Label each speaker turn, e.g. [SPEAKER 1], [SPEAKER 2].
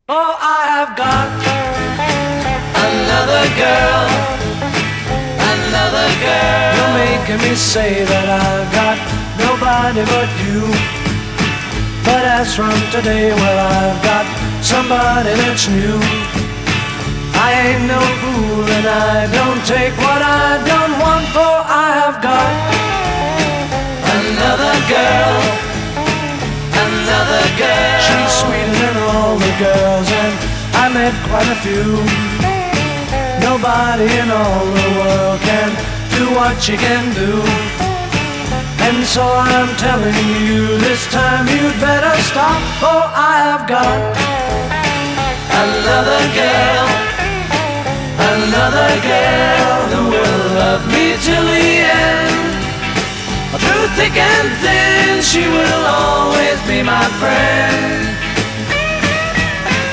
[SPEAKER 1] Oh, I have got another girl, another girl. You're making me say that I've got nobody but you. But as from today, well, I've got somebody that's new. I ain't no fool and I don't take what I don't want, for I have got another girl, another girl. She's sweeter than all the girls, and I met quite a few. Nobody in all the world can do what she can do. And so I'm telling you, this time you'd better stop, for I have got another girl, another girl who will love me till the end. Through thick and thin, she will always be my friend.